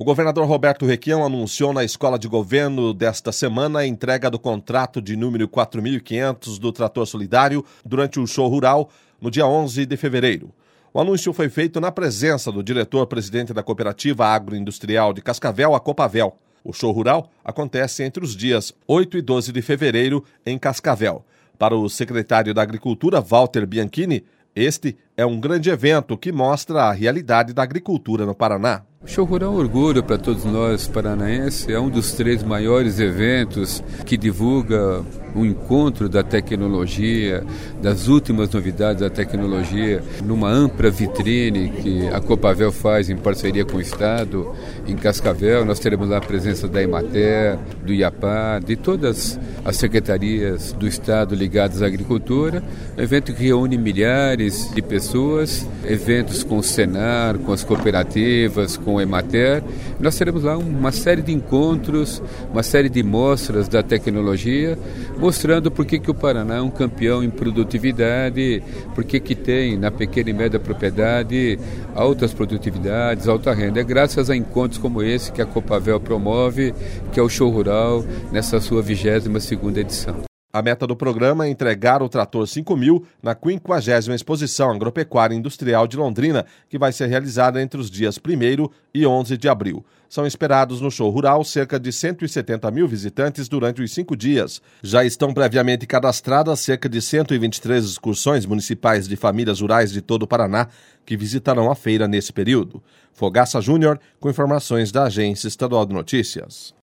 O governador Roberto Requião anunciou na Escola de Governo desta semana a entrega do contrato de número 4.500 do Trator Solidário durante o show rural no dia 11 de fevereiro. O anúncio foi feito na presença do diretor-presidente da Cooperativa Agroindustrial de Cascavel, a Copavel. O show rural acontece entre os dias 8 e 12 de fevereiro em Cascavel. Para o secretário da Agricultura, Walter Bianchini, este é um grande evento que mostra a realidade da agricultura no Paraná. O Show Rural é um orgulho para todos nós paranaenses, é um dos 3 maiores eventos que divulga o encontro da tecnologia, das últimas novidades da tecnologia, numa ampla vitrine que a Copavel faz em parceria com o Estado. Em Cascavel nós teremos lá a presença da Emater, do IAPAR, de todas as secretarias do Estado ligadas à agricultura, um evento que reúne milhares de pessoas, eventos com o Senar, com as cooperativas, com a Emater. Nós teremos lá uma série de encontros, uma série de mostras da tecnologia, mostrando por que o Paraná é um campeão em produtividade, por que tem na pequena e média propriedade altas produtividades, alta renda. É graças a encontros como esse que a Copavel promove, que é o Show Rural, nessa sua 22ª edição. A meta do programa é entregar o Trator 5000 na 50ª Exposição Agropecuária Industrial de Londrina, que vai ser realizada entre os dias 1º e 11 de abril. São esperados no show rural cerca de 170 mil visitantes durante os 5 dias. Já estão previamente cadastradas cerca de 123 excursões municipais de famílias rurais de todo o Paraná que visitarão a feira nesse período. Fogaça Júnior, com informações da Agência Estadual de Notícias.